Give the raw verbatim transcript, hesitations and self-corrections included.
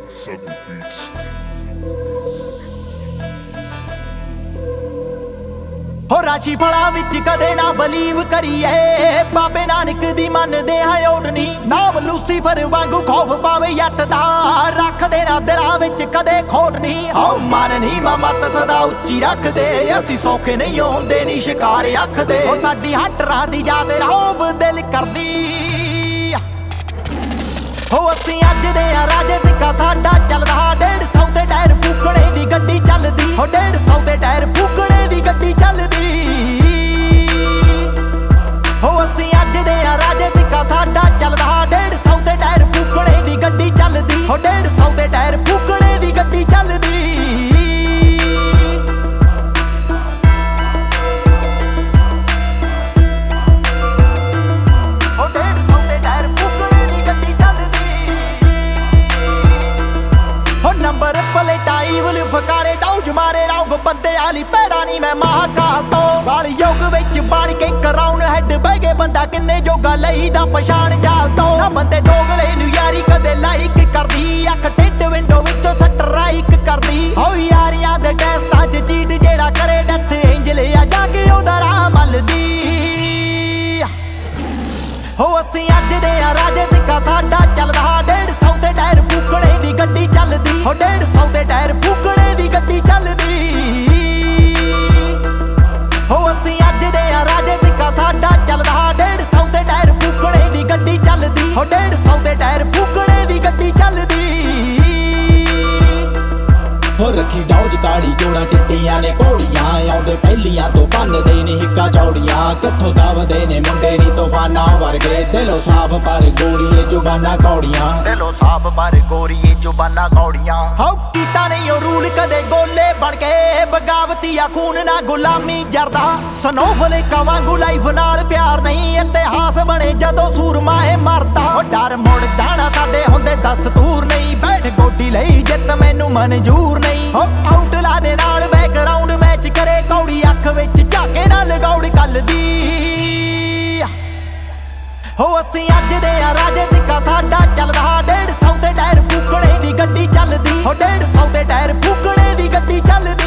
Southern Beats. ਹੋ ਰਾਸ਼ੀ ਫਲਾਂ ਵਿੱਚ ਕਦੇ ਨਾ ਬਲੀਵ ਕਰੀਏ, ਬਾਬੇ ਨਾਨਕ ਦੀ ਮੰਨਦੇ ਹਾਂ ਓੜਨੀ। ਨਾਮ ਲੂਸੀਫਰ ਵਾਂਗੂ ਖੌਫ ਪਾਵੇ ਜੱਟ ਦਾ, ਰੱਖਦੇ ਨਾ ਦਿਲਾਂ ਵਿੱਚ ਕਦੇ ਖੋਟ ਨਹੀਂ। ਹੋ ਮਨ ਨਹੀਂ ਮਤ ਸਦਾ ਉੱਚੀ ਰੱਖਦੇ, ਅਸੀਂ ਸੌਖੇ ਨਹੀਂ ਆਉਂਦੇ ਨੀ ਸ਼ਿਕਾਰ ਅੱਖਦੇ। ਹੋ ਸਾਡੀ ਹੰਟਰਾਂ ਦੀ ਯਾਦ ਰੌਬ ਦਿਲ ਕਰਦੀ। ਹੋ ਅਸੀਂ ਅੱਜ ਦੇ ਆ ਰਾਜੇ ਸਿੱਕਾ ਸਾਡਾ ਚੱਲਦਾ, ਡੇਢ ਸੌ ਦੇ ਟਾਇਰ ਫੂਕਣੇ ਦੀ ਗੱਡੀ ਚੱਲਦੀ। ਹੋ ਡੇਢ ਸੌ ਦੇ ਟਾਇਰ ਫੂਕਣੇ ਦੀ ਗੱਡੀ ਚੱਲਦੀ। ਹੋ ਅਸੀਂ ਅੱਜ ਦੇ ਆ ਰਾਜੇ ਸਿੱਕਾ ਸਾਡਾ ਚੱਲਦਾ, ਡੇਢ ਸੌ ਦੇ ਟਾਇਰ ਫੂਕਣੇ ਦੀ ਗੱਡੀ ਚੱਲਦੀ। ਹੋ ਡੇਢ ਸੌ ਦੇ ਟਾਇਰ ਫੂਕਣੇ ਦੀ ਗੱਡੀ ਚੱਲਦੀ। ਨੰਬਰ ਪਲੇਟਾਈ ਵਲ ਫਕਾਰੇ ਡਾਊਜ ਮਾਰੇ ਰੌਂਗ ਬੰਦੇ ਆਲੀ ਪੈੜਾ ਨਹੀਂ ਮੈਂ ਮਹਾਕਾਲ ਤੋਂ। ਵਾਲੀ ਯੁੱਗ ਵਿੱਚ ਬਣ ਕੇ ਕਰਾਉਣ ਹੈਡ ਬਹਿ ਗਏ ਬੰਦਾ ਕਿੰਨੇ ਜੋਗਾ ਲਈ ਦਾ ਪਛਾਣ ਜਾਲ ਤੋਂ। ਨਾ ਬੰਦੇ ਦੋਗਲੇ ਨੂੰ ਯਾਰੀ ਕਦੇ ਲਾਈਕ ਕਰਦੀ, ਅੱਖ ਟਿੱਡ ਵਿੰਡੋ ਵਿੱਚੋਂ ਸਟਰਾਈਕ ਕਰਦੀ। ਹੋ ਯਾਰੀਆਂ ਦੇ ਟੈਸਟਾਂ 'ਚ ਚੀਟ ਜਿਹੜਾ ਕਰੇ ਡੈਥ ਐਂਜਲ ਆ ਜਾ ਕੇ ਉਹਦਾ ਰਾਹ ਮੱਲਦੀ। ਹੋ ਅਸੀਂ ਅੱਜ ਦੇ ਆ ਰਾਜੇ ਸਿੱਕਾ ਸਾਡਾ ਚੱਲਦਾ, ਡੇਢ ਸੌ ਦੇ ਟਾਇਰ ਫੂਕਣੇ ਦੀ ਗੱਡੀ ਚੱਲਦੀ। ਹੋ ਡੇਢ ਸੌ ਦੇ ਟਾਇਰ ਫੂਕਣੇ ਦੀ ਗੱਡੀ ਚੱਲਦੀ। ਹੋ ਅਸੀਂ ਅੱਜ ਦੇ ਆ ਰਾਜੇ ਸਿੱਕਾ ਸਾਡਾ ਚੱਲਦਾ, ਡੇਢ ਸੌ ਦੇ ਟਾਇਰ ਫੂਕਣੇ ਦੀ ਗੱਡੀ ਚੱਲਦੀ। ਹੋ ਡੇਢ ਸੌ ਦੇ ਟਾਇਰ ਫੂਕਣੇ ਦੀ ਗੱਡੀ ਚੱਲਦੀ। ਹੋ ਰੱਖੀ ਡੌਜ ਕਾਲੀ ਜੋੜਾ ਚਿੱਟੀਆਂ ਨੇ ਘੋੜੀਆਂ, ਆਉਂਦੇ ਪਹਿਲੀਆਂ ਤੋਂ ਬੰਨਦੇ ਨੇ ਹਿੱਕਾ ਚੌੜੀਆਂ। ਕਿੱਥੋਂ ਦਵਦੇ ਨੇ ਮੁੰਡੇ ਨੀ ਤੂਫਾਨਾਂ ਵਰਗੇ, ਦਿਲੋਂ ਸਾਫ ਪਰ ਗੋਰੀਏ ਜ਼ੁਬਾਨਾਂ ਕੌੜੀਆਂ। ਦਿਲੋਂ ਸਾਫ ਪਰ ਗੋਰੀਏ ਜ਼ੁਬਾਨਾਂ ਕੌੜੀਆਂ। ਹੋ ਕੀਤਾ ਨਹੀਂ ਉਹ ਰੂਲ ਕਦੇ ਗੋਲੇ ਬਣ ਕੇ, ਬਗਾਵਤੀਆ ਖੂਨ ਨਾ ਗੁਲਾਮੀ ਜਰਦਾ। ਸਨੋਫਲੇਕਾਂ ਵਾਂਗੂ ਲਾਈਫ ਨਾਲ ਪਿਆਰ ਨਹੀਂ, ਇਤਿਹਾਸ ਬਣੇ ਜਦੋਂ ਸੂਰਮਾ ਏ ਮਰਦਾ। ਉਹ ਡਰ ਮੁੜ ਜਾਣਾ ਸਾਡੇ ਹੁੰਦੇ ਦਸਤੂਰ ਨਹੀਂ, ਬੈਠ ਗੋਡੀ ਲਈ ਜਿੱਤ ਮੈਨੂੰ ਮਨਜ਼ੂਰ ਨਹੀਂ। ਹੋ ਆਊਟਲਾ ਦੇ ਨਾਲ ਬੈਕਗਰਾਉਂਡ ਮੈਚ ਕਰੇ, ਕੌੜੀ ਅੱਖ ਵਿੱਚ ਝਾਕੇ ਨਾਲ ਲਗਾਉੜ ਕੱਲਦੀ। ਹੋ ਅਸੀਂ ਅੱਜ ਦੇ ਆ ਰਾਜੇ ਸਿੱਕਾ ਸਾਡਾ ਚੱਲਦਾ, ਡੇਢ ਸੌ ਦੇ ਟਾਇਰ ਫੂਕਣੇ ਦੀ ਗੱਡੀ ਚੱਲਦੀ। ਹੋ ਡੇਢ ਸੌ ਦੇ ਟਾਇਰ ਫੂਕਣੇ ਦੀ ਗੱਡੀ ਚੱਲਦੀ।